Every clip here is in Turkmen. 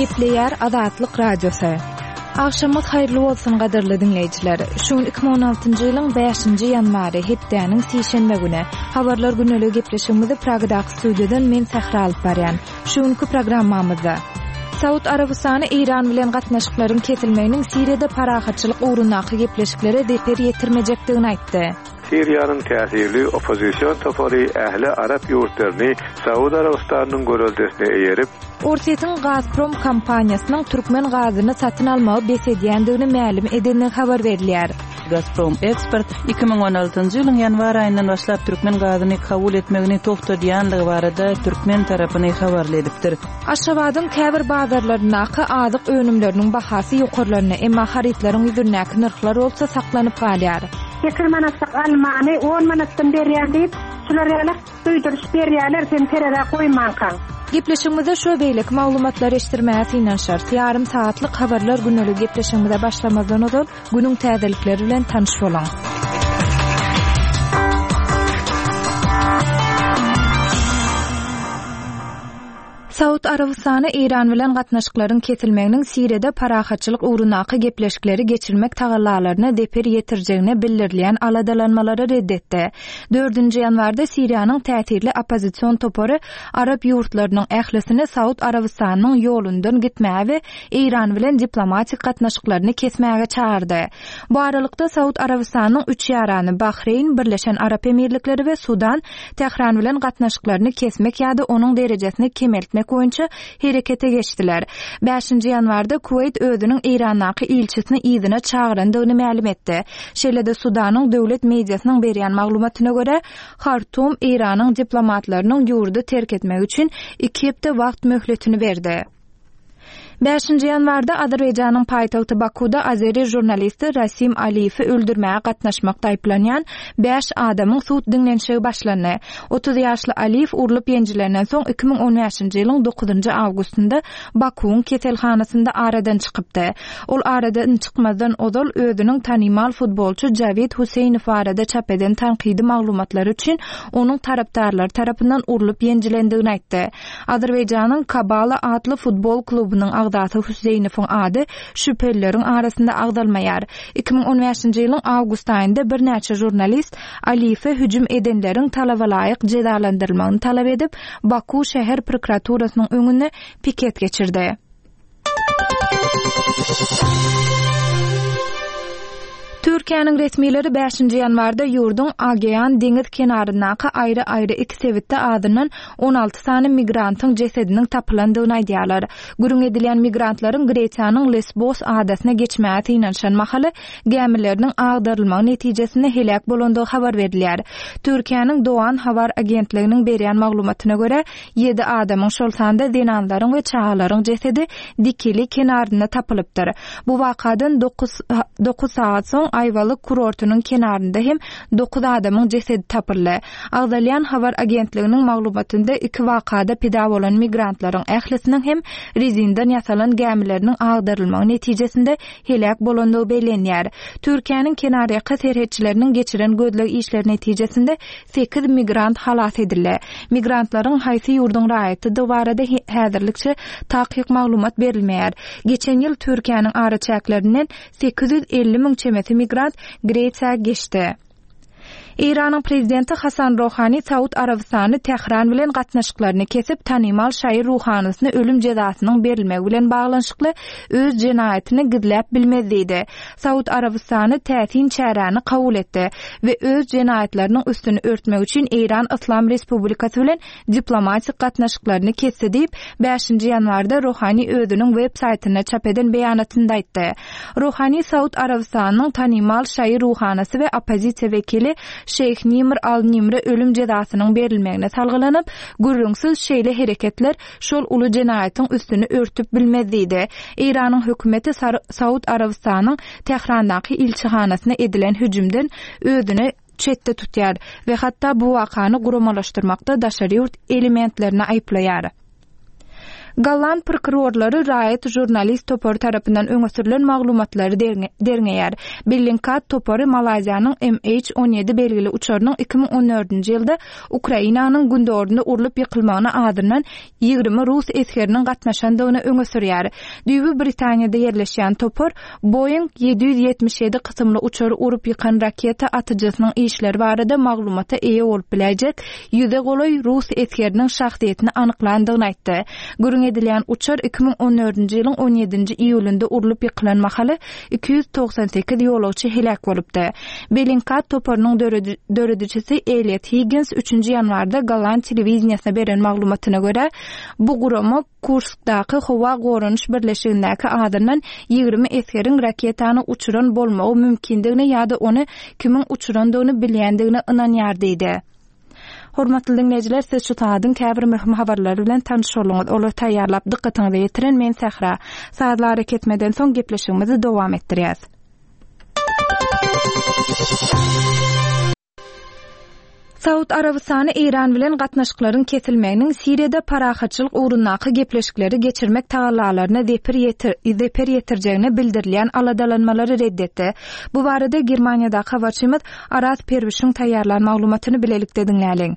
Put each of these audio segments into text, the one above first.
Gepleýär Azatlyk radiosu. Akşamyz haýyrly bolsun gaderli dinleýijiler. Şu 2016-njy ýylyň 5-nji ýanwary hepdeniň sişenme güni habarlar güneligi gepleşigimizi Pragdaky studiýadan men Sahra alyp barýan. Şuňky programmamyzda Saud Arabistany Iran bilen gatnaşyklaryň kesilmeginiň Siriýada parahatçylyk uğrundaky gepleşikleri deper ýetirmejekdigini aýtdy. Siriýanyň täsirli opozisiýon topary ähli Arap ýurtlaryny Saud Arabistanynyň görüldesine eýerip, Ortiýetiň Gazprom kompaniýasynyň türkmen gazyny satyn almagy besedýändigini ma'lum edilýän habar berilýär. Gazprom Export 2016-njy ýylyň ýanwar aýyndan başlap türkmen gazyny kabul etmegini togtadýanlygy barada türkmen tarapyny habarly edipdir. Aşgabatyň käbir bazarlarynaky azyk önümleriniň bahasy ýokarlaryna, emma haritlaryň ýüzündäki narxlar bolsa saklanyp galýar. 2 manatlyk almany 10 manatdan berýär diýip, şular ýaly duýduruş berýärler, sen terere goýmankaň. Gepleşigimizde şu beýlik maglumatlar eşdirmäsi inanşar. Yarım saatlyk habarlar güneligi gepleşigimizde başlamazdan ozal günüň täzelikleri bilen tanyş bolaň. Saud Arabistany Iran bilen gatnaşyklaryň kesilmeginiň Siriýada parahatçylyk uğrundaky gepleşikleri geçirmek tagallalaryna deper ýetirjegine bildirilýän aladalanmalary reddetdi. 4-nji ýanwarda Siriýanyň täsirli opozisiýon topary Arap ýurtlarynyň ählisini Saud Arabistanynyň ýolundan gitmäge we Iran bilen diplomatik gatnaşyklaryny kesmäge çağırdy. Bu aralykda Saud Arabistanynyň 3 ýarany Bahreyn, Birleşen Arap Emirlikleri we Sudan Tehran bilen gatnaşyklaryny kesmek ýa-da onuň derejesini kemeltmek boýunça herekete geçdiler. 5-nji ýanwarda Kuwait özüniň Irandaky ilçisini ýygyna çağırandygyny ma'lum etdi. Şeýle-de Sudanyň döwlet mediasynyň berýän maglumatyna görä, Hartum Iranyň diplomatlarynyň ýurdu terk etmek üçin 2 hepde wagt möhletini berdi. 5-nji ýanwarda Azerbaýjanyň paýtagty Bakuda Azeri jurnalisti Rasim Aliýewi öldürmäge gatnaşmakda aýplanýan 5 adamyň suud dinlenşigi başlandy. 30 ýaşly Aliýew urulyp ýenjilenden soň 2015-nji ýylyň 9-njy awgustynda Bakuň keselhanasynda aradan çykypdy. Ol aradan çykmazdan ozal özüniň tanymal futbolçy Javid Huseýnow barada çap eden tanqidi maglumatlar üçin onuň tarapdarlary tarapyndan urulyp ýenjilendigini aýtdy. Azerbaýjanyň Kabala adly futbol klubynyň Agdaty Huseýnowyň ady şüphelilerin arasynda agdalmaýar. 2015-nji ýylyň awgust aýynda bir näçe jurnalist Aliýewe hüjüm edenleriň talabalaýyk jezalandyrylmagyny talap edip Baku şäher prokuraturasynyň öňünde piket geçirdi. Türkiýanyň resmileri 5-nji ýanwarda ýurdun Agean deňiz kenarynaky aýry-aýry 2 sebitde adynyň 16 sany migrantyň jesediniň tapylandygyny aýdýarlar. Gürüň edilen migrantlaryň Gresiýanyň Lesbos adasyna geçmäge ýynanşan mahaly gämileriniň agdarylmagy netijesinde helak bolandygy habar berilýär. Türkiýanyň Doğan habar agentliginiň berýän maglumatyna görä 7 adamyň şol sanda denanlaryň we çağalaryň jesedi dikili kenaryna tapylypdyr. Bu wakadan 9 saat soň Ayvalık kurortunyň kenarynda hem 9 adamyň jesedi tapyldy. Agdalyan habar agentliginiň maglumatynda 2 wakada pida bolan migrantlaryň ählisiniň hem rezindan ýasalan gämileriniň agdarylmagy netijesinde helak bolandygy bellenýär. Türkiýanyň kenaryaky serhetçileriniň geçiren gödleg işleri netijesinde 8 migrant halas edildi. Migrantlaryň haýsy ýurdun raýaty barada häzirlikçe takyk maglumat berilmeýär. Geçen ýyl Türkiýanyň ara çäklerinden 850 000 çemeti migrant Gresiýa geçdi. İranın prezidenti Hasan Rouhani Saud Arabistany Tehran bilen gatnaşyklaryny kesip tanymal şaýyr Rouhanysyny ölüm jezasynyň berilmegi bilen baglanşykly öz jenaýatyny gizläp bilmezdi. Saud Arabistany täsin çärany kabul etdi we öz jenaýatlarynyň üstüni örtmek üçin İran Islam Respublikasy bilen diplomatik gatnaşyklaryny kesdi diýip 5-nji ýanwarda Rouhani özüniň web saýtyna çap eden beýanatynda aýtdy. Rouhani Saud Arabistanyň tanymal şaýyr Rouhanysy we opozisiýa wekili Şeyh Nimr al-Nimre ölüm jezasynyň berilmegine salgylanyp, gürrüňsiz şeýle hereketler şol uly jenaýatyň üstüni örtüp bilmezdi. Iranyň hökümeti Saud Arabistanyň Tehrandaky ilçihanasyna edilen hüjümden özüni çetde tutýar we hatda bu wakany guramalaşdyrmakda daşary ýurt elementlerini aýplaýar. Gallan prokurorlary raýat jurnalist Topor tarapyndan öňe sürülen maglumatlary derňeýär. Bilinkat Topor Malaziýanyň MH17 belgili uçarynyň 2014-nji ýylda Ukrainanyň gündöründe urulyp ýykylmagyna adyrnan 20 rus eskeriniň gatnaşandygyny öňe sürýär. Düýbi Britaniýada ýerleşýän Topor Boeing 777 kysymly uçary urup ýykan raketa atyjysynyň işleri barada maglumata eýe bolup biläjek. Ýüze golay rus eskeriniň şahsiýetini anyklandygyny aýtdy. Edilen uçar 2014-nji ýylyň 17-nji iýulynda urulyp ýykylan mahaly 298 ýolagçy helak bolupdy. Belinkat Topornyň döredicisi Elliot Higgins 3-nji ýanwarda Gallan telewiziýasyna beren maglumatyna görä, bu gurama Kurskdaky howa goranyş birleşigindäki adyrnan 20 eskeriň raketany uçuran bolmagy mümkindigini ýa-da ony kimin uçurandygyny bilýändigini ynanýar diýdi. Hormatly dinleyijiler, siz şu taýdan käbir möhüm habarlary bilen tanışýarlyňyz. Olar taýýarlap dykkatyňyzy ýetiren men Sahra. Saatlar ketmeden soň gepleşigimizi dowam etdirýäs. Saud Arabistany İran bilen gatnaşyklaryň kesilmeginiň Siriýada parahatçylyk ugrundaky gepleşikleri geçirmek taýýarlalaryna zeper ýetirjegini bildirilýän aladalanmalary reddetdi. Bu barada Germaniýadaky habarçymyz Aras Perwişiň taýýarlan maglumatyny bilelikde dinläliň.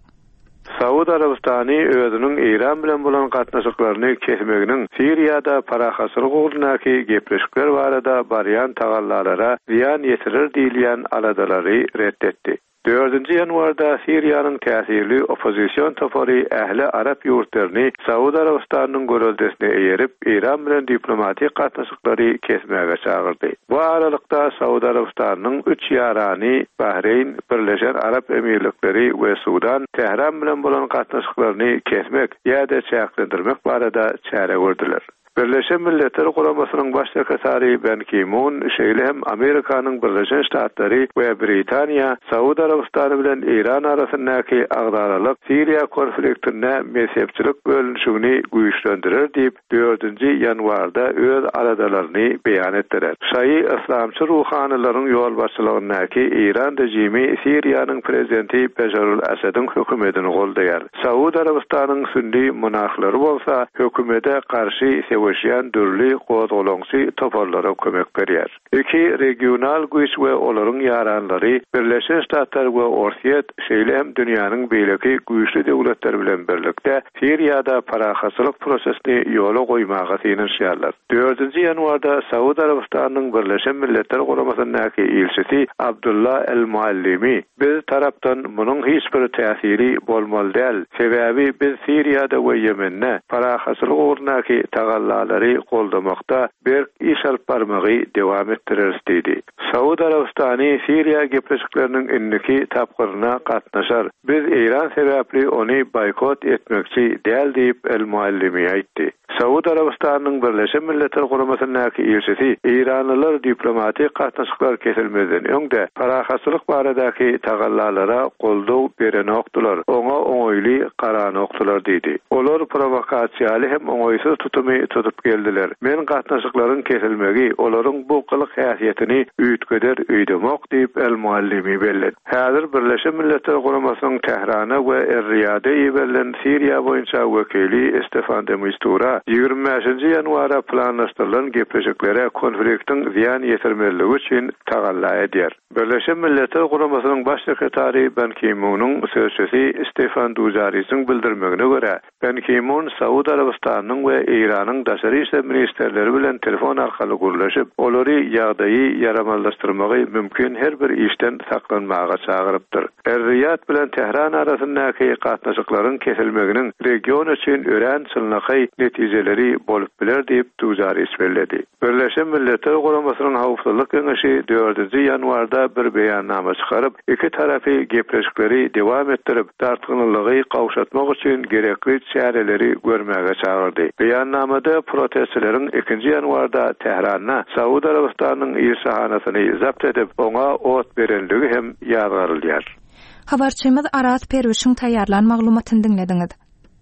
Saud Arabistany özüniň İran bilen bolan gatnaşyklaryny kesmeginiň Siriýada parahatçylyk ugrundaky gepleşikler barada barýan taýýarlalara ziýan ýetirir diýilýän aladalary reddetdi. 4-nji ýanwarda Siriýanyň täsirli opozisiýon topory ähli Arap ýurtlaryny Saud Arabistanynyň göreldesine eýerip İran bilen diplomatik gatnaşyklary kesmäge çagyrdy. Bu aralykda Saud Arabistanynyň 3 ýarany Bahreyn, Birleşen Arap Emirlikleri we Sudan Tehran bilen bolan gatnaşyklaryny kesmek ýa-da çäklendirmek barada çäre gördiler. Birleşen Milletler Guramasının baş sekretary Ben Ki-moon şeýle hem Amerikanyň Birleşen Ştatlary we Britaniýa Saud Arabistany bilen İran arasyndaky agdaralyk Siriýa konfliktine mezhepçilik bölünşigini güýçlendirir diýip 4-nji ýanwarda öz aladalaryny beýan etdiler. Şahy islamçy ruhanylaryň ýol başçylygyndaky İran rejimi Siriýanyň prezidenti Beşarul Esad'yň hökümetini goldaýar. Saud Arabistanyň sünni monarhlary bolsa hökümete karşı Şeýan dürli gozgolaňçy toparlara kömek berýär. Iki regional güýç we olaryň ýaranlary Birleşen Ştatlar we Orsiýet şeýle hem dünýäniň beýleki güýçli döwletleri bilen birlikde Siriýada parahatçylyk prosesini ýola goýmaga synynýarlar. 4-nji ýanwarda Saud Arabistanynyň Birleşen Milletler Guramasyndaky elçisi Abdullah el-Muallimi biz tarapdan munyň hiç bir täsiri bolmaly däl. Sebäbi biz Siriýada we Ýemende parahatçylyk ugrundaky tagallalary goldamakda bir iş alyp barmagy dewam etdireriz diýdi. Saud Arabistany Siriýa gepleşikleriniň indiki tapgyryna gatnaşar. Biz İran sebäpli ony boykot etmekçi däl diýip el-Muallimi aýtdy. Saud Arabistanynyň Birleşen Milletler Guramasyndaky elçisi İranlylar diplomatik gatnaşyklar kesilmeden öňde parahatçylyk baradaky tagallallara goldaw berenokdylar. Oňa oňoýly qaranokdylar diýdi. Olar provokasiýaly hem oňoýsuz tutumy tutup geldiler. Men gatnaşyklaryň kesilmegi olaryň bu gylyk häsiýetini üýtgeder öýdemok diýip el-Muallimi bellädi. Häzir Birleşen Milletler Guramasynyň Tehrana we Er-Riyada ýeberlen Siriýa boýunça wekili Stefan de Mistura 25-nji ýanwara planlaşdyrylan gepleşiklere konfliktiň ziýan ýetirmeligi üçin tagalla edýär. Birleşen Milletler Guramasynyň baş sekretary Ben Ki-moonyň sözçüsi Stefan Dujarryň bildirmegine görä, Ben Ki-moon Saud Arabistanynyň we İranyň daşary işler ministerleri bilen telefon arkaly gurlaşyp, olary ýagdaýy yaramallaşdyrmagy mümkin her bir işden saklanmaga çagyrypdyr. Er-Riyad bilen Tehran arasyndaky gatnaşyklaryň kesilmeginiň region üçin örän çylnaky netijeleri bolup biler diýip Dujarry bellädi. Birleşen Milletler Guramasynyň Hawpsuzlyk Keňeşi 4-nji ýanwarda bir beýannama çykaryp, iki tarapy gepleşikleri dewam etdirip, dartgynlygy gawşatmak üçin gerekli çäreleri görmäge çagyrdy. Beýannamada protestçileriň 2-nji ýanwarda Tehrana Saud Arabistanynyň ýerşahanasyny zapt edip, oňa ot berenligi hem ýazgarylýar. Habarçymyz Aras Perwişiň taýýarlan maglumatyny dinlediňiz.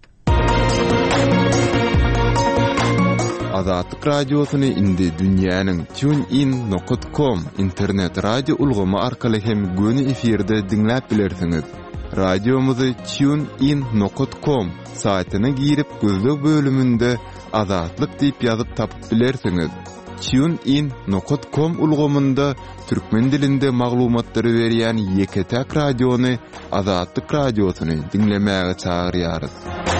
Azatlyk radiosyny indi dünýäniň TuneIn.com internet radio ulgamy arkaly hem göni efirde dinläp bilersiňiz. Radiomuzy TuneIn.com saýtyna girip gözlük bölümünde azatlyk diýip ýazyp tapyp bilersiňiz. TuneIn.com ulgamynda türkmen dilinde maglumatlary berýän Ýeketäk radiony Azatlyk radiosyny dinlemäge çagyrýarys.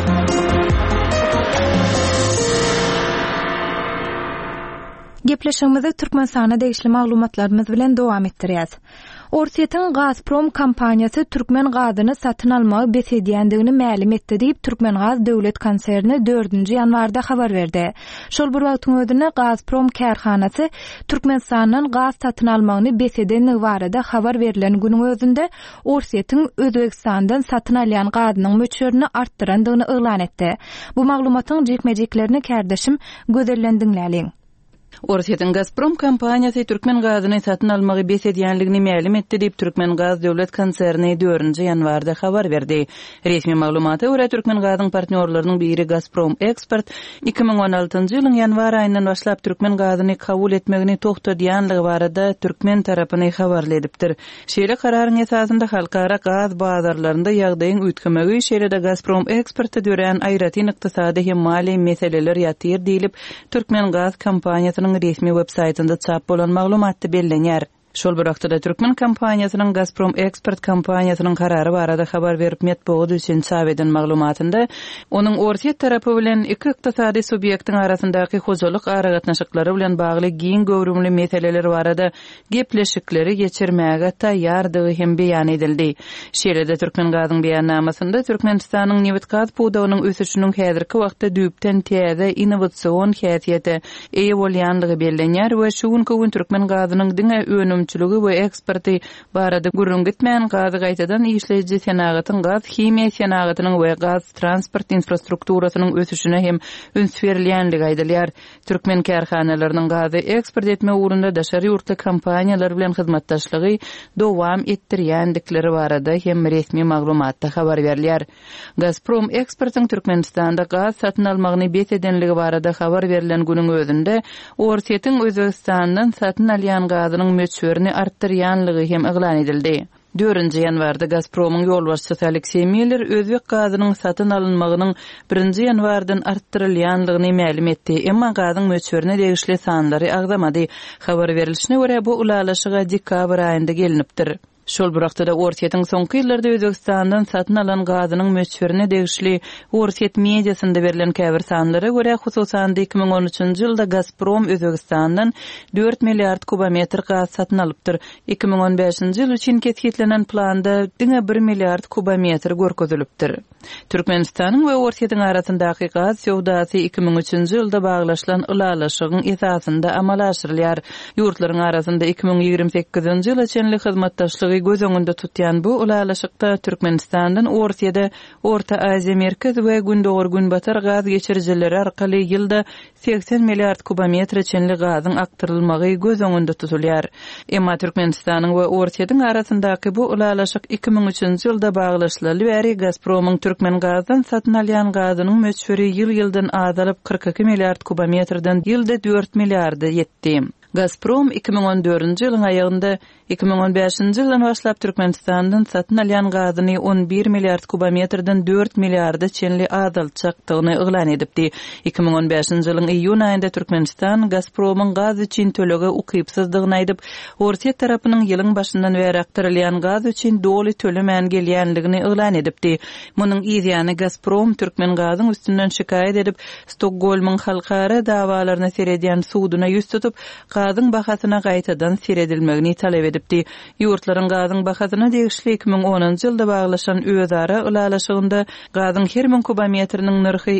Gepleşigimizi Türkmenistana degişli maglumatlarymyz bilen dowam etdirýäs. Orsiýetiň Gazprom kompaniýasy türkmen gazyny satyn almagy besedýändigini mälim etdi diýip Türkmengaz döwlet konserni 4-nji ýanwarda habar berdi. Şol bir wagtyň özünde Gazprom kärhanasy Türkmenistanyň gaz satyn almagyny besedýändigi barada habar berilen günüň özünde Orsiýetiň Özbegistandan satyn alýan gazynyň möçberini artdyrandygyny elan etdi. Bu maglumatyň jekmejeklerini kärdeşim gözellendiňläliň. Orsiýetiň Gazprom kompaniýasy türkmen gazyny satyn almagy besedýänligini mälim etdi diýip Türkmengaz döwlet konserni 4-nji ýanwarda habar berdi. Resmi maglumata görä Türkmengazyň partnyorlarynyň biri Gazprom Export 2016-njy ýylyň ýanwar aýyndan başlap türkmen gazyny kabul etmegini togtadýanlygy barada türkmen tarapyny habarly edipdir. Şeýle kararyň esasynda halkara gaz bazarlarynda ýagdaýyň üýtgemegi şeýle-de Gazprom Export'a dören aýratyn ykdysady hem mali meseleler ýatyr diýilip Türkmengaz kompaniýasynyň resmi websaytynda çap bolan maglumatda bellenýär. Şol bir wagtda türkmen kompaniýasynyň Gazprom Export kompaniýasynyň karary barada habar berip metbuat üçin çap eden maglumatynda onuň Orsiýet tarapy bilen iki ykdysady subyektiň arasyndaky hojalyk aragatnaşyklary bilen bagly giň göwrümli meseleler barada gepleşikleri geçirmäge taýýardygy hem beýan edildi. Şeýle-de Türkmengazyň beýannamasynda Türkmenistanyň newit gaz pudawynyň ösüşiniň häzirki wagtda düýpden täze innowasion häsiýete eýe bolýandygy bellenýär we şu günkü türkmen gazynyň diňe önümçüligi we eksporty barada gurrun gitmän gazy gaýtadan işleýiji senagatyň gaz himiýa senagatynyň we gaz transport infrastrukturasynyň ösüşine hem üns berilýändigi aýdylýar. Türkmen kärhanalarynyň gazy eksport etme ugrunda daşary ýurtly kompaniýalar bilen hyzmatdaşlygy dowam etdirýändikleri barada hem resmi maglumatda habar berilýär. Gazprom Exportyň Türkmenistanda gaz satyn almagyny besedenligi barada habar berilen günüň özünde Orsiýetiň Özbegistandan satyn alýan gazynyň möçberini artdyrýanlygy hem eglan edildi. 4-nji ýanwarda Gazpromyň ýolbaşçysy Aleksey Miller özbek gazynyň satyn alynmagynyň 1-nji ýanwardan arttyrylýanlygyny mälim etdi. Emma gazyň möçberini degişli sanlary agdamady. Habar berilişine görä bu ulalaşyga dekabr aýynda gelinipdir. Şol bir wagtda Orsiýetiň soňky ýyllarda Özbegistandan satyn alan gazynyň möçberini degişli Orsiýet mediasynda berilen käbir sanlara görä hususan 2013-nji ýylda Gazprom Özbegistandan 4 milliard kubometr gaz satyn alypdyr. 2015-nji ýyl üçin kesgitlenen planda diňe 1 milliard kubometr görkezilipdir. Türkmenistanyň we Orsiýetiň arasyndaky gaz sowdasy 2003-nji ýylda baglaşylan ulalaşygyň esasynda amala aşyrylýar. Ýurtlaryň arasynda 2028-nji ýyla çenli hyzmatdaşlygy göz öňünde tutýan bu ulalaşykda Türkmenistandan Orsiýede Orta Aziýa merkez we gündogor günbatar gaz geçirjileri arkaly ýylda 80 milliard kubometr çenli gazyň aktyrylmagy göz öňünde tutulýar. Emma Türkmenistanyň we Orsiýetiň arasyndaky bu ulalaşyk 2003-nji ýylda baglaşylaly bäri Gazpromyň türkmen gazdan satyn alýan gazynyň möçberi ýyl-ýyldan azalyp 42 milliard kubometrden ýylda 4 milliardy ýetdi. Gazprom 2014-nji ýylyň aýagynda 2015-nji ýyldan başlap Türkmenistandan satyn alýan gazyny 11 milliard kubometrden 4 milliardy çenli azaltjakdygyny eglan edipdi. 2015-nji ýylyň iýun aýynda Türkmenistan Gazpromyň gaz üçin tölegi ukypsızdygyny aýdyp, Orsiýet tarapynyň ýylyň başyndan bäri aktyrylýan gaz üçin doly tölemän gelýänligini eglan edipdi. Munyň ýa-ni Gazprom türkmen gazyň üstünden şikaýet edip, Stokgolmyň halkara dawalaryna seredýän suwdyna ýüz tutup, gazyň bahasyna gaýtadan seredilmegini talep edipdi. Ýurtlaryň gazyň bahasyna degişli 2010-njy ýylda baglaşan özara ulalaşygynda gazyň her 1000 kubometriniň narhy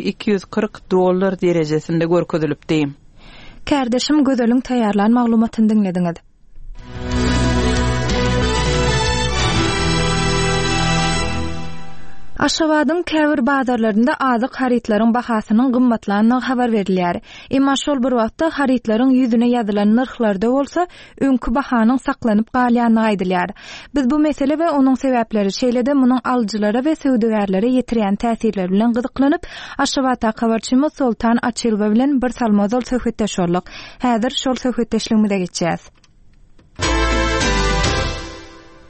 $240 derejesinde görkezilipdi. Kärdeşim gözeliň taýýarlan maglumatyny dinlediňiz. Aşgabatyň käbir bazarlarynda azyk haritlaryň bahasynyň gymmatlanýandygy habar berilýär. Emma şol bir wagtda haritlaryň ýüzüne ýazylan narhlarda bolsa, öňkü bahanyň saklanyp galýandygy aýdylýar. Biz bu mesele we onuň sebäpleri şeýle-de munyň alyjylara we söwdegerlere ýetirýän täsirleri bilen gyzyklanyp, Aşgabata habarçymyz Sultan Açylba bilen bir salmazal söhbetdeş boldyk. Häzir şol söhbetdeşligimize geçýäs.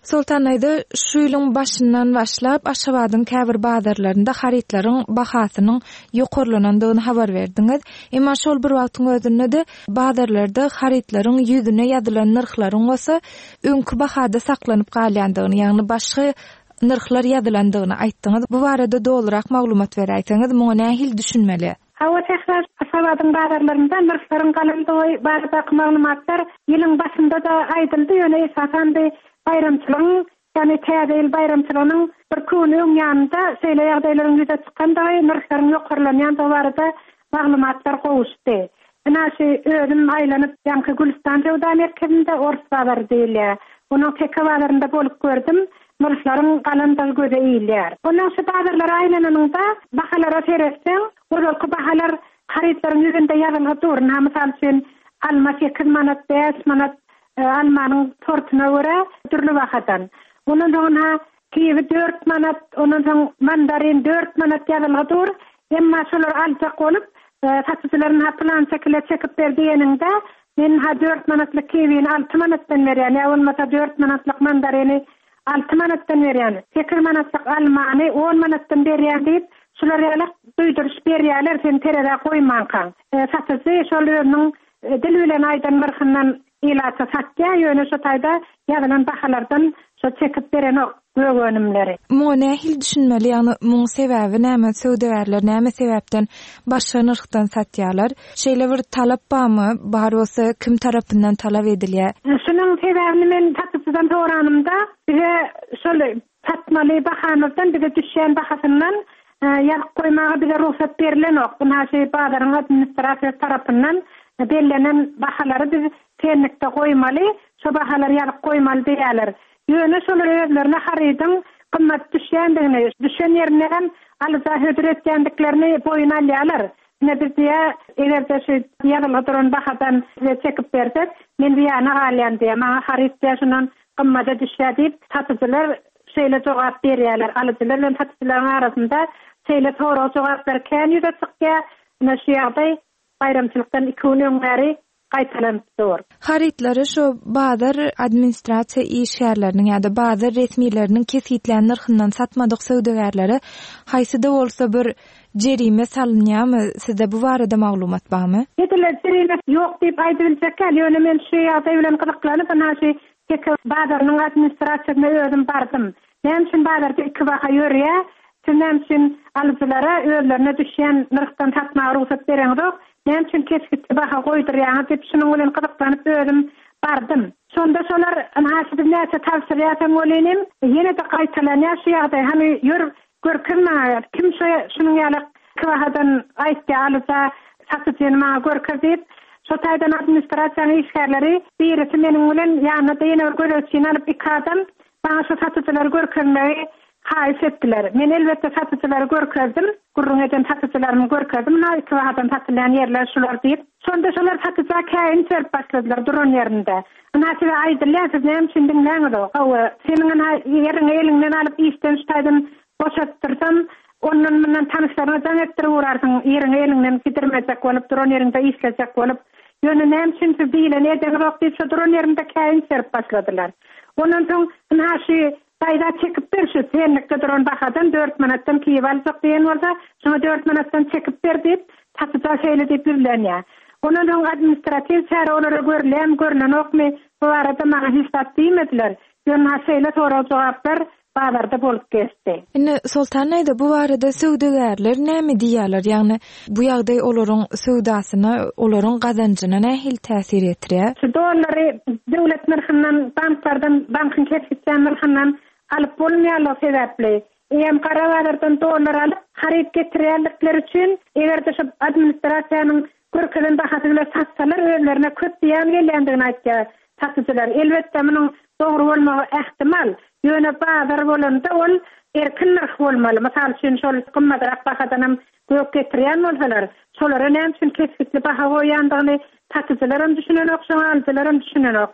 Sultan aýda şu ýylyň başyndan başlap Aşgabatyň käbir bazarlarynda haritlaryň bahasynyň ýokarlanandygyny habar berdiňiz. Emma şol bir wagtyň özünde de bazarlarda haritlaryň ýüzüne ýazylan narhlaryň bolsa öňkü bahada saklanyp galýandygyny, ýagny başga narhlar ýazylandygyny aýtdyňyz. Bu barada dolurak maglumat beräýsiňiz, muňa nähil düşünmeli? Hawa tehrar Aşgabatyň bazarlarynda narhlaryň galandygy barada maglumatlar ýylyň başynda da aýdyldy, ýöne esasan bayramçylygyň, ýani täze bayramçylygynyň bir köňüň ýanynda şeýle ýagdaýlaryň ýüze çykkandagy narhlaryň ýokarlanýandygy barada maglumatlar gowuşdy. Näşe özüm aýlanyp ýanky Gülistan Sowda merkezinde Ors bazary diýilýär. Onuň teke bazarynda bolup gördüm. Narhlaryň galandygy göze iýilýär. Onuň şu bazarlara aýlananyňda bahalara seretseň, olary bahalar haritlaryň ýüzünde ýazylgy dur. Mysal üçin alma 8 manat, 5 manat almanyň tortuna göre türlü wagtdan. Onuň soňra kiwi 4 manat, onuň soň mandarin 4 manat ýazylgy dur. Emma şolar aljak bolup, satyjylaryň plan çekile çekip berdiýeninde men 4 manatlyk kiwini 6 manatdan berýän, ýa-da 4 manatlyk mandarini 6 manatdan berýän. 8 manatlyk almany 10 manatdan berýän diýip, şolar ýaly duýduruş berýärler, sen terede goýmankaň. Satyjy şolaryň dil bilen aýdan barhyndan ilata satya ýöne şu taýda ýazylan bahalardan şu çekip beren gögönümleri. Muňa nähil düşünmeli, ýagny muň sebäbi näme, söwdägärler näme sebäpden başga narhdan satýarlar? Şeýle bir talap barmy? Bar bolsa kim tarapyndan talap edilýär? Şunyň sebäbini men satyjydan soranymda bize şol satmaly bahanyrdan bize düşýän bahasyndan ýazyp goýmagy bize ruhsat berilenok. Bu näşe bazaryň administrasiýa tarapyndan belirlenen bahalary biz tenlikde goýmaly, şu bahalar ýazyp goýmaly diýerler. Ýöne şolar özlerine haridyň kymmat düşýändigini, düşen ýerinden alyza hödür etýändiklerini boyuna alýarlar. Ne bizde egerde şu ýazylan duran bahadan çekip bersek, men diýany alýan diýe, maňa haritde şunun kymmata düşýär diýip satyjylar şeýle jogap berýärler. Alyjylar bilen satyjylaryň arasynda şeýle toğra jogap berken ýüze çykýar. Näme şu ýagdaý bayramçylykdan 2 gün öňleri gaýtalanýar. Haritlary şu bazar administrasiýa işgärleriniň ýa-da bazar resmiýetleriniň kesitlen narhyndan satmadyk söwdegärleri haýsyda bolsa bir jerime salynýarmy? Sizde bu barada maglumat barmy? Ýetile jerime ýok diýip aýdylsak, ýöne men şu ýagdaý bilen gyzyklanyp näşe teke bazaryň administrasiýasyna özüm bardym. Men şun bazarda 2 waga ýörýär. Şundan üçin alyjylara özlerine düşýän narhdan satmagy ruhsat bereňok. Men üçin kesitli baha goýdurýan diýip şunyň bilen gyzyklanyp özüm bardym. Şonda şolar näçe näçe tawsiýe etsem bolenim, ýene de gaýtalanýar şu ýagdaý. Hany ýör görkezmäýär. Kim şunyň ýaly kwahadan aýtdy alyza satyjyny maňa görkezip, şu taýdan administrasiýanyň işgärleri birisi meniň bilen ýanyda ýene bir görüşçini alyp ikadam, baňa şu satyjylar görkezmägi haýyş etdiler. Men elbetde satyjylary görkezdim, gurrun eden satyjylarymy görkezdim. Näme kwahadan satylan ýerler şular diýip, şonda şolar satyjylar käýin çerp başladylar duran ýerinde. Näçe aýdylýar, siz näme üçin diňläňiz o? Seniň ýeriňi eliňden alyp işden ştaýdym boşatdyrsam, ondan bilen tanışlaryňy jaň etdirip urarsyň, ýeriňi eliňden gidermejek bolup duran ýerinde işlejek bolup, ýöne näme üçin siz diýilen eden wagt şu duran ýerinde käýin çerp başladylar. Ondan soň näşe Taýda çekip berşi, tenlikde duran bahadan 4 manatdan kiýip aljak diýen bolsa, şoňa 4 manatdan çekip ber diýip, satyjy şeýle diýip bilenýär. Onuň soň administrasiýa çäre olary görülen okmy, bu arada maňa hesap diýmediler. Ýöne şeýle toğra jogaplar bazarda bolup geçdi. Indi Sultan aýda bu barada söwdegärler näme diýýärler? Ýagny bu ýagdaý olaryň söwdasyna, olaryň gazanjyna nähil täsir etdirýär? Şu dollary döwlet narhyndan, banklardan, bankyn kesitlen narhyndan alyp bolmaýarlar sebäpli. Hem garawalardan dollar alyp harit getirýärlikler üçin egerde şu administrasiýanyň görkezden bahasyna satsalar özlerine köp diýen gelýändigini aýtýar satyjylar. Elbetde munyň dogry bolmagy ähtimal. Ýöne bazar bolanda ol erkin narh bolmaly. Mysal üçin şol kymmatrak bahadan gök getirýän bolsalar, şolara näme üçin kesitli baha goýandygyny satyjylarym düşünenok, şoňalylarym düşünenok.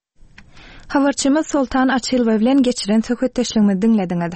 Habarçymyz Sultan Açylbaý bilen geçiren söhbetdeşligimizi dinlediňiz.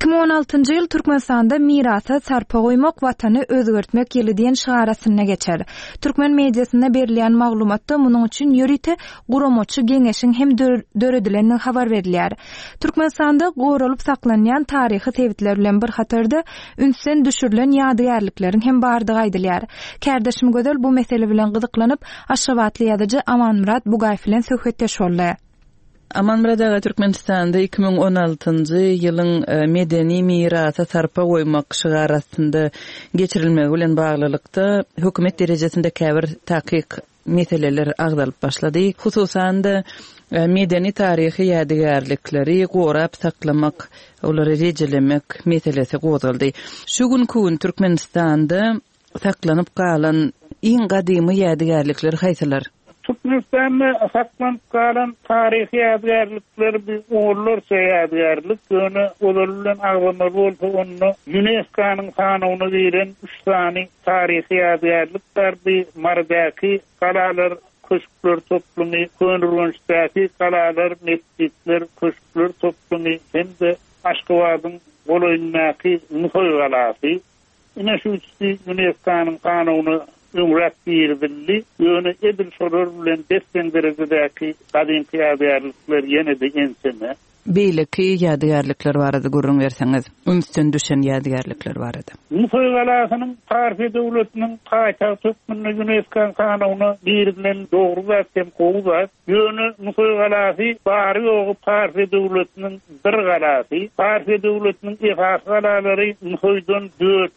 2016-njy ýyl Türkmenistanda mirasa sarpa goýmak watany özgertmek ýyly diýen şigarasyna geçer. Türkmen mediasynda berilýän maglumatda munyň üçin ýörite guramoçy geňeşiň hem döredilenini habar berilýär. Türkmenistanda goralyp saklanýan taryhy sebitler bilen bir hatarda ünsden düşürilen ýadygärlikleriň hem bardygy aýdylýar. Kärdeşim gödel bu mesele bilen gyzyklanyp Aşgabatly ýazyjy Amanmurat Bugaýew bilen söhbetdeş boldy. Amanmurat aga Türkmenistanda 2016-njy ýylyň medeni mirasa sarpa goýmak şigarasynda geçirilmegi bilen baglylykda hökümet derejesinde käbir takyk meseleler agdalyp başlady. Hususan da medeni taryhy ýadygärlikleri gorap saklamak, olary rejelemek meselesi gozuldy. Şu gün Türkmenistanda saklanyp galan iň gadymy ýadygärlikler haýsylar? Türkmenistan'da saklanıp kalan tarihi ýadygärlikler bir oğullar ýadygärlik öňe olarylan aglanma bolsa onu UNESCO-nyň sanawyna beren 3 sany tarihi ýadygärlikler bir Mardaky kalalar, köşkler toplumy, Könürgençdäki kalalar, mescitler, köşkler toplumy hem-de Aşgabatyň Goloýundaky Musoy galasy. Ine şu UNESCO-nyň sanawyna ümrat birbilli, ýöne edil sorur bilen desken derejedäki gadymky ýadygärlikler ýene-de enseme. Beýleki ýadygärlikler barady görüň berseňiz, ünsden düşen ýadygärlikler barady. Musoy galasynyň Parfi döwletiniň taýta tökmünde UNESCO kanawyna birilen dogry hem gowuzat. Ýöne Musoy galasy bary ýogy Parfi döwletiniň bir galasy. Parfi döwletiniň esas galalary Musoydan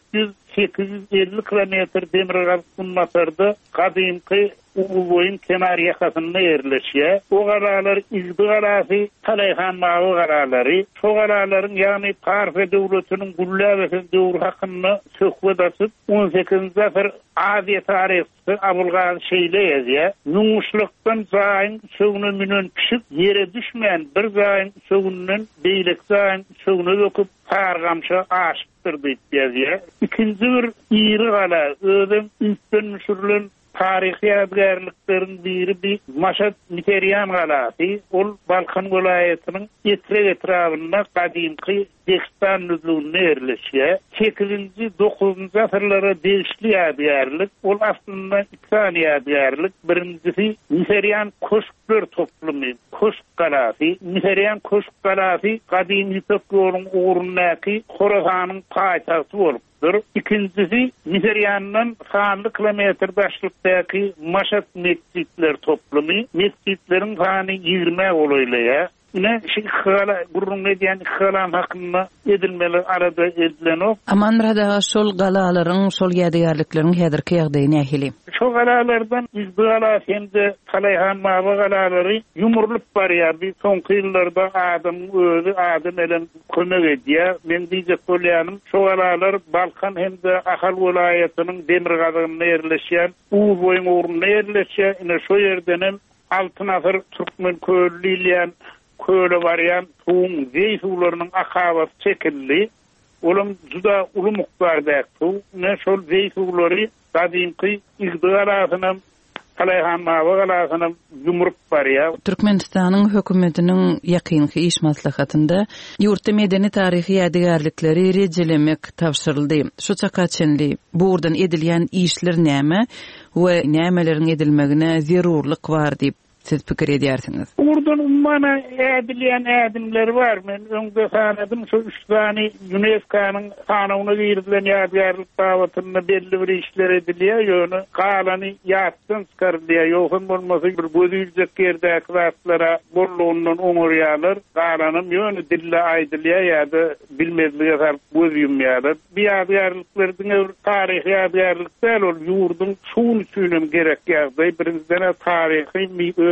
850 kilometr demir gazynmasarda gadymky Uruguay'ın kenar yakasında yerleşiyor. O garalar İzbi garası, Talayhan Mağı garaları. Şu garaların yani Parfe devletinin Gullabesi devri hakkında sökvedasıp 18. zafir Aziye tarihçisi Abulgan şeyle yazıyor. Numuşluktan zayin sögünü münün küçük yere düşmeyen bir zayin sögünün beylik zayin sögünü döküp pargamşa aşıktır deyip yazıyor. İkinci bir iri gala ödüm üstten müşürlün tarihi ýadygärliklerin biri bir Maşat Miteriyan galasy, ol Balkan welaýatynyň etrek etrafynda gadymky Dekstan nüzulunda yerleşýär. 8-nji 9-njy asyrlara degişli ýadygärlik, ol aslynda iki tane ýadygärlik. Birincisi Miteriyan köşkler toplumy, köşk galasy. Miteriyan köşk galasy gadym Ýüpek ýolunyň ugrundaky Horasanyň paýtagty bolup. İkincisi Miteriyan'dan sanlı kilometr başlıktaky Maşat mescitler toplumy. Mescitlerin sany 20 olaýlar. Ne şikhala gurrun medyan khalan hakkında edilmeli arada edilen o. Amanmurat şol galalaryň, şol ýadygärlikleriň häzirki ýagdaýy nähili? Şol galalardan İzbi galasy hem-de Talayhan Mağı galalary ýumurlyp barýar. Bir soňky ýyllarda adam özü adam bilen kömek edýär. Men diýjek bolýanym, şol galalar Balkan hem-de Ahal welaýatynyň demir gazynda yerleşýän Uruguay ugrunda yerleşýär. Ine şo ýerden 6 nafar türkmen köylüýän köle baryan tuğum zeysularının akabası çekildi. Olam juda ulu mukdarda tu. Ne şol zeysuları gadymky İzbi galasynam Talayhan Mağı galasynam ýumrup barýar. Türkmenistanyň hökümetiniň ýakynky iş maslahatynda ýurtda medeni taryhy ýadygärlikleri rejelemek tapşyryldy. Şu çakaçenli burdan edilýän işler näme we nämeleriň edilmegine zerurlyk bar diýip siz pikir edýärsiňiz? Urdan ummana edilýän edimler bar. Men öňde sanadım şu 3 tane UNESCO-nyň sanawyna berilen ýadygärlik dawatynda belli bir işler edilýär. Ýöne galany ýatdan çykarylýar. Ýokun bolmasy bir gözüjek ýerdäki zatlara bolluğundan oňurýarlar. Galanyň ýöne dille aýdylýar ýa-da bilmezlige salyp gözüýmýärler. Bir ýadygärliklerden taryhy ýadygärlikler ol ýurdun şuň üçin gerek ýagdaý. Birinciden taryhy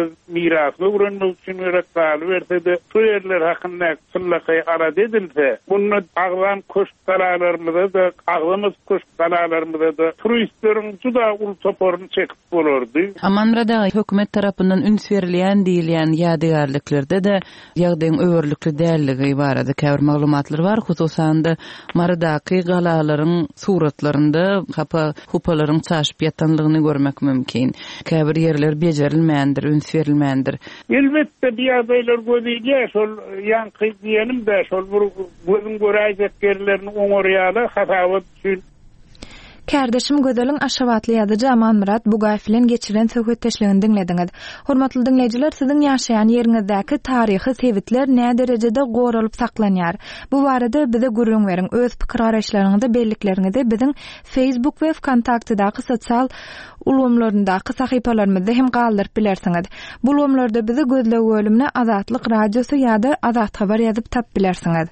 mirasy öwrenmek üçin gerek galy berse-de şu ýerler hakynda syllaky arad edilse, bunu aglan köşk galalarymyzda da, aglymyz köşk galalarymyzda da turistleriň juda ul toporuny çekip bolardy. Amanmurat hökümet tarapyndan üns berilýän diýilýän ýadygärliklerde de ýagdaýyň öwürlikli dälligi barada käbir maglumatlar bar. Hususan da Mardaky galalaryň suratlarynda hupalaryň çaşyp ýatanlygyny görmek mümkin. Käbir ýerler bejerilmändir, üns berilmendir. Elbette bir ýagdaýlar gözüýär, şol ýanky diýenim de şol bir gözüm göräýeklerini oňorýaly hatawa düşün. Kardeşim Gödeliň Aşawatly ýazyjy Aman Murat Bugayfyň geçiren söhbetdeşligini dinlediňiz. Hormatly dinleýijiler, siziň ýaşaýan ýeriňizdäki taryhy sebitler näme derejede goralyp saklanýar? Bu barada bize gurrun beriň. Öz pikir araşlaryňyzda belliklerinizi biziň Facebook we Kontaktdaky sosial ulgamlaryndaky sahypalarymyzda hem galdyryp bilersiňiz. Bu ulgamlarda bizi gözlegi bölümine Azatlyk radiosu ýa-da Azat habar ýazyp tap bilersiňiz.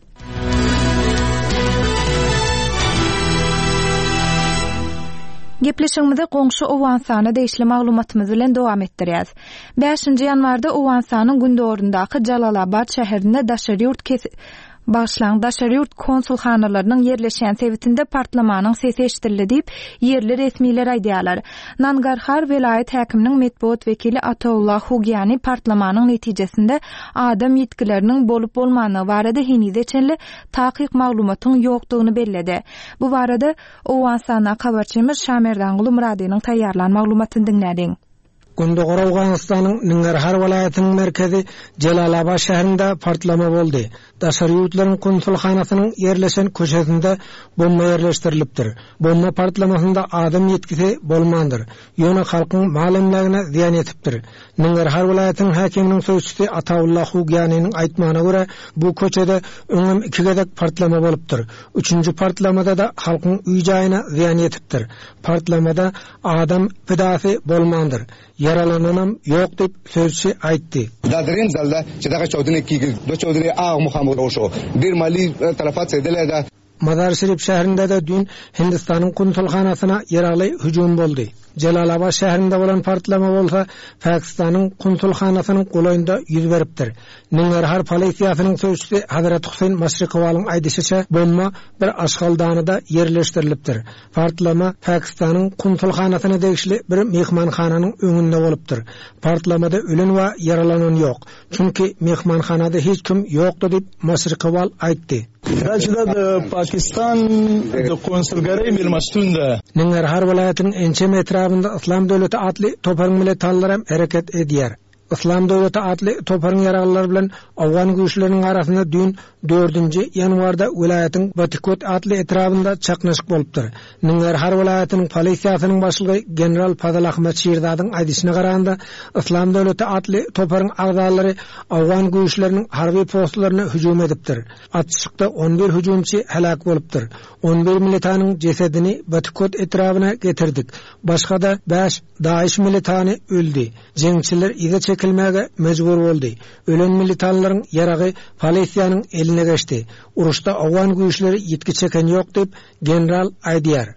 Gepleşigimize goňşy Owansany deýişli maglumatymyz bilen dowam etdirýäs. 5-nji ýanwarda Owansanyň gündorundaky Jalalabad şäherinde daşary ýurt Başlangdaşary ýurt konsulhanalarynyň yerleşen sebitinde partlamanyň sesi eşitildi diýip yerli resmiler aýdýarlar. Nangarhar vilayet häkiminiň medpuat wekili Atawullah Hugyany partlamanyň netijesinde adam ýetkileriniň bolup bolmanyny barada henize çenli takyk maglumatyň ýokdugyny belledi. Bu barada Owansana habarçymyz Şamerdan Gulumradynyň taýýarlan maglumatyny dinlädiň. Gündogor Awganistanyň Nangarhar welaýatynyň merkezi Jalalabad şäherinde partlama boldy. Daşary ýurtlaryň konsulhanasynyň yerleşen köşesinde bomba yerleşdirilipdir. Bomba partlamasynda adam ýetkisi bolmandyr. Ýöne halkyň malamlaryna ziýan ýetipdir. Nangarhar welaýatynyň häkiminiň sözçüsi Atawullah Hugyanyň aýtmagyna görä, bu köçede öňüm 2 gedek partlama bolupdyr. 3-nji partlamada da halkyň uý jaýyna ziýan ýetipdir. Partlamada adam pidasy bolmandyr. Yaralananam ýok diýip sözçü aýtdy. Dadrin zalda çedaga çowdyny ki do çowdyny ağa Muhammed Oşo bir mali tarafat sedelerde Mazar Şerif şäherinde de dün Hindistanyň konsulhanasyna ýaraly hüjum boldy. Jalalabad şäherinde bolan partlama bolsa Pakistanyň konsulhanasynyň golaýynda ýüz beripdir. Nangarhar polisiýasynyň sözçüsi Hazrat Husayn Maşriqowalyň aýdýşyça bomba bir aşgaldanyda yerleşdirilipdir. Partlama Pakistanyň konsulhanasyna degişli bir mehmanhananyň öňünde bolupdyr. Partlamada ölen we yaralanan ýok. Çünki mehmanhanada hiç kim ýokdy diýip Maşriqowal aýtdy. Pakistan konsulgary milmastunda Nangarhar welaýatynyň ençem etrafynda Islam döwleti atly toparyň militanlar hereket edýär. Islam döwleti atly toparyň ýaragylary bilen Awgan güýçleriniň arasynda dün 4-nji ýanwarda welaýatyň Batikot atly etrafynda çaknaşyk bolupdyr. Nangarhar welaýatynyň polisiýasynyň başlygy general Fazal Ahmed Şirdadyň aýdýşyna garaganda Islam döwleti atly toparyň agzalary Awgan güýçleriniň harby postlaryna hüjum edipdir. Atşykda 11 hüjumçy helak bolupdyr. 11 militanyň jesedini Batikot etrabyna getirdik. Başga da 5 Daesh militany öldü. Jeňçiler ýa çekilmäge mejbur boldy. Ölen militanlaryň ýaragy polisiýanyň eline geçdi. Uruşda Awgan güýçleri ýetki çeken ýok diýip general aýdýar.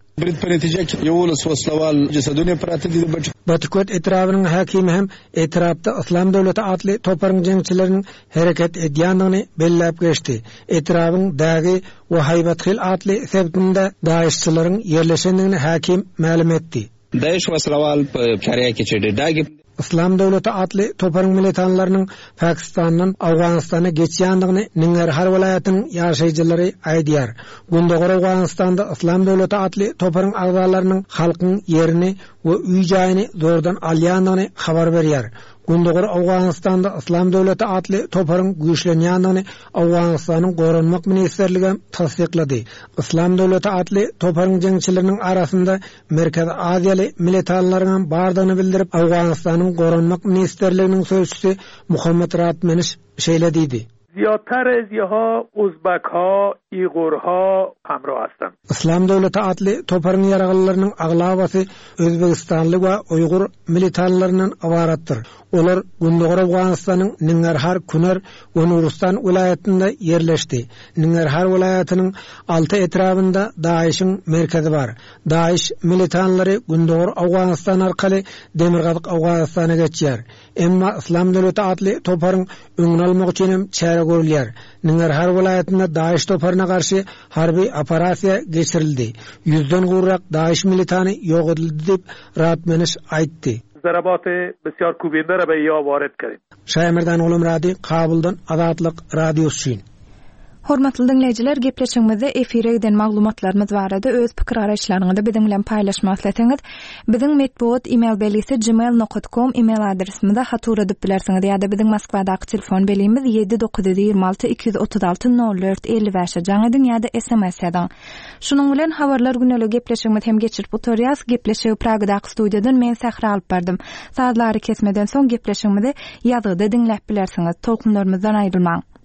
Batikot etrabynyň häkimi hem etrapda Islam döwleti atly toparyň jeňçileriniň hereket edýändigini belläp geçdi. Etrabyň dägi we Haybatxil atly sebitinde daýyşçylaryň yerleşendigini häkim ma'lum etdi. Daesh wasrawal çaraya geçirdi. Dägi Islam döwleti atly toparyň militanlarynyň Pakistanyň Awganistana geçýändigini Nangarhar welaýatynyň ýaşaýjylary aýdýar. Gündogor Awganistanda Islam döwleti atly toparyň agzalarynyň halkyň ýerini we uý jaýyny zordan alýandygyny habar berýär. Gündogor Awganistanda Islam döwleti atly toparyň güýçlenýändigini Awganistanyň goranmak ministerligi tasdiklady. Islam döwleti atly toparyň jeňçileriniň arasynda Merkez Aziýaly militanlaryň bardygyny bildirip Awganistanyň goranmak ministerliginiň sözçüsi Muhammed Ratmeniş şeýle diýdi. زیادتر ازیها ازبک‌ها ایغورها همراه هستند. İslam döwleti atly toparyň ýaragylalarynyň aglabasy Özbegistanly we Uýgur militanlarynyň awaratdyr. Olar Gündogor Awganistanyň Nangarhar, Kunar we Nuristan welaýatynda yerleşdi. Nangarhar welaýatynyň 6 etrafynda Daeşiň merkezi bar. Daeş militanlary Gündogor Awganistan arkaly Demirgazyk Awganistana geçýär. Emma Islam döwleti atly toparyň öňüne almak üçin çäre görülýär. Nangarhar welaýatynda Daeş toparyna garşy harby operasiýa geçirildi. 100den gurrak Daeş militany ýok edildi diýip Ratmeniş aýtdy. ضربات بسیار کوبنده را به یا وارد کردیم. Şaýmerdan Gulumrady Kabuldan Azatlyk radiosu. Hormatly dinleyijiler, gepleşigimizde efire giden maglumatlarymyz barada öz pikir araýşlaryňyzy biziň bilen paýlaşmak isleseňiz, biziň medbuat email belisi gmail.com email adresimizde hatura edip bilersiňiz ýa-da biziň Moskwadaky telefon belimiz 796 236 04 55 jaň edin ýa-da SMS edin. Şunuň bilen habarlar güneli gepleşigimiz hem geçirip oturýas. Gepleşigi Pragadaky studiýadan men Sahra alyp berdim. Saatlary kesmeden soň gepleşigimizi ýazyda dinläp bilersiňiz. Tolkunlarymyzdan aýrylmaň.